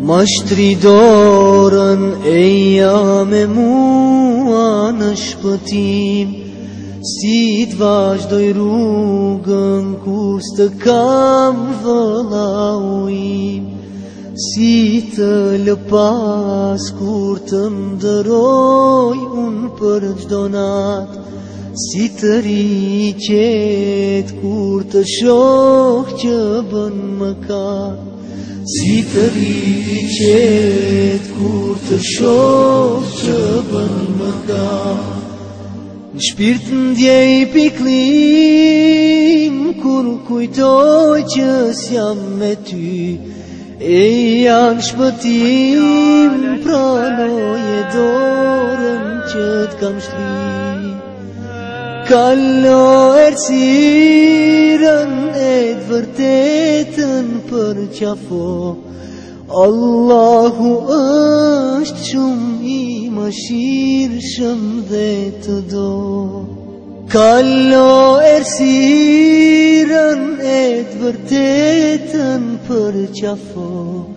Mashtri dorën e jam e mua në shpëtim, si t'vazhdoj rrugën kur s'të kam vëllau im, si të lëpas kur të ndëroj unë për çdo natë, si të riqet kur të shoh që bën mëkat, si të riqet kur të shoh që bën mëkat. Në shpirt ndjej piklim kur kujtoj që s'jam me ty, e janë shpëtim, pranoje dorën që t'kam shtri. Kallo errësirën e t'vërtetën për qafo, Allahu është shumë i mëshirshëm dhe të do. Kallo errësirën e t'vërtetën për qafo,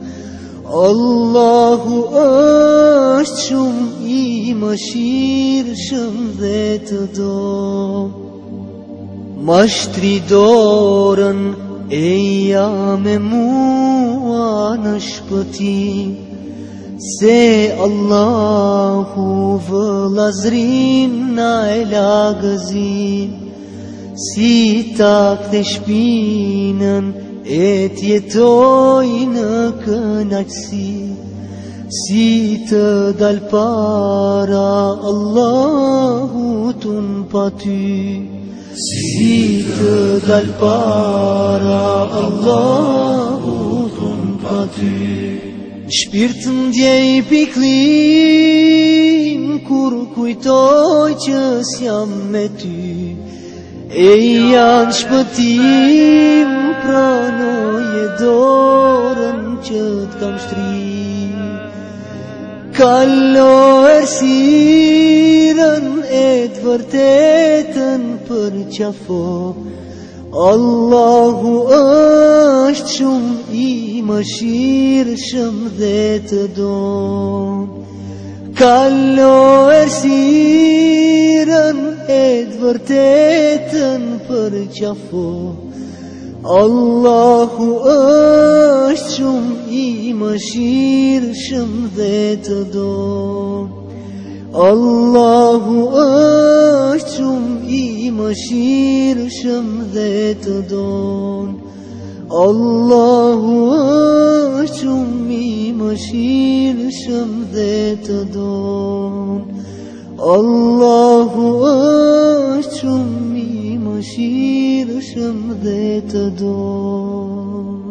Allahu është shumë i mëshirshëm dhe të do. Mashtri dorën e jam e mua në shpëtim, se Allahu vëllazrin na e lagëzim, si ta kthe shpinën e t'jetoj në kënaqësi, si të dal para Allahut unë pa ty, si të dal para Allahut unë pa ty. Në shpirt ndjej piklim kur kujtoj që s'jam me ty, e janë shpëtim, pranoje dorën që t'kam shtri. Kallo errësirën e t'vërtetën për qafo, Allahu është shumë i mëshirshëm dhe të do. Kallo errësirën e t'vërtetën për qafo, Allahu është shumë i mëshirshëm dhe të do. Allahu është shumë i mëshirshëm dhe të do. Allahu është shumë i mëshirshëm dhe të do. Allahu është shumë i mëshirshëm dhe të do.